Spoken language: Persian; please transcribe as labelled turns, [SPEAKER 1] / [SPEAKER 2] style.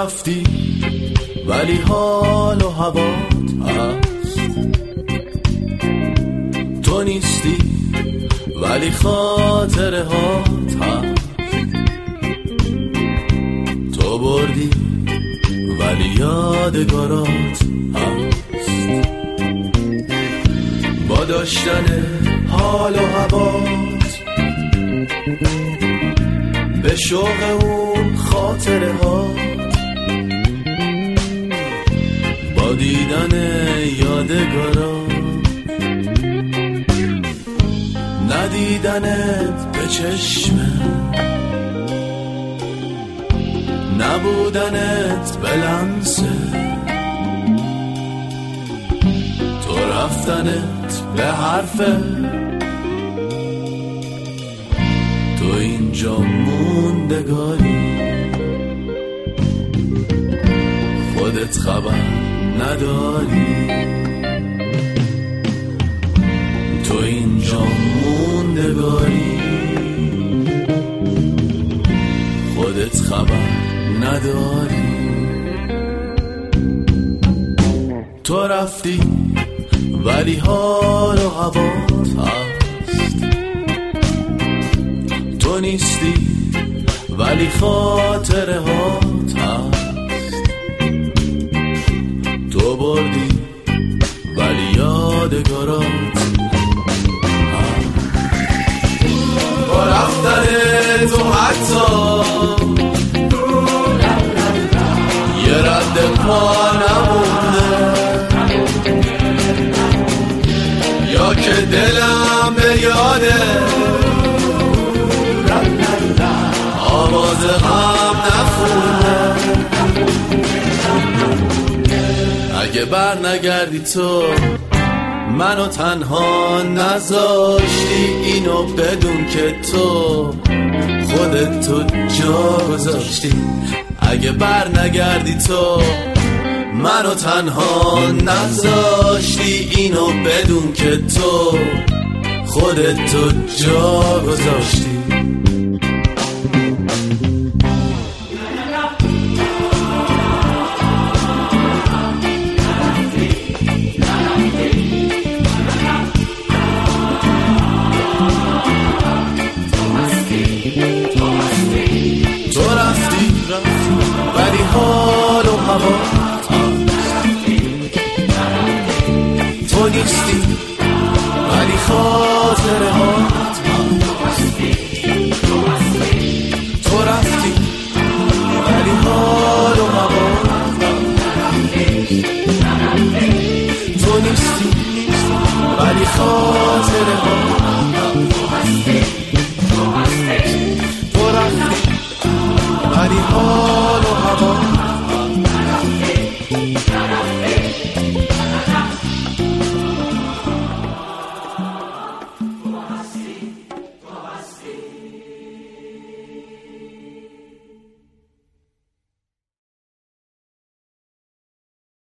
[SPEAKER 1] رفتی ولی حال و هوات هست، تو نیستی ولی خاطره هات هست، تو بردی ولی یادگارات هست. با داشتن حال و هوات به شوق اون خاطره هات، با دیدن یادگارات ندیدنت به چشمم، نبودنت به لمسه، تو رفتنت به حرفه، تو اینجا موندگاری، خودت خبر نداری، تو اینجا موندگاری، خودت خبر نداری. تو رفتی ولی حال و هوات هست، تو نیستی ولی خاطره هات هست، تو بردی ولی یادگارات هست. با رفتن تو حتی یه رد پا نمونده، یا که دلم به یاده آواز غم نخونده. اگه بر نگردی تو منو تنها نذاشتی، اینو بدون که تو خودت تو جا گذاشتی. اگه بر نگردی تو منو تنها نذاشتی، اینو بدون که تو خودت تو جا گذاشتی. تو رفتی ولی حال و هوات هست، تو نیستی ولی خاطره هات هست، تو رفتی ولی حال و هوات هست، تو نیستی ولی خاطره هات هست، تو رفتی ولی حال